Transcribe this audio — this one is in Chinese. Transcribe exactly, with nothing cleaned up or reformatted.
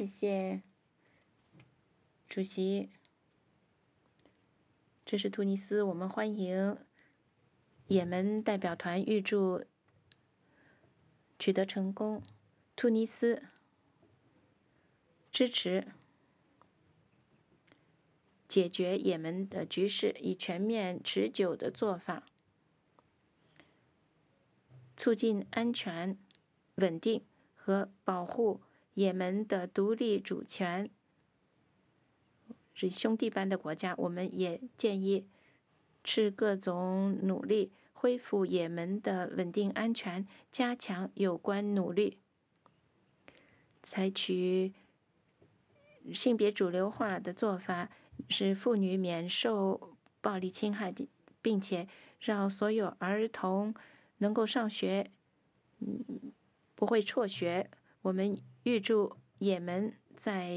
谢谢主席。这是突尼斯，我们欢迎也门代表团，预祝取得成功。突尼斯支持解决也门的局势，以全面持久的做法，促进安全、稳定和保护也门的独立主权。是兄弟般的国家，我们也建议是各种努力恢复也门的稳定安全，加强有关努力，采取性别主流化的做法，使妇女免受暴力侵害，并且让所有儿童能够上学，不会辍学。我们预祝也门在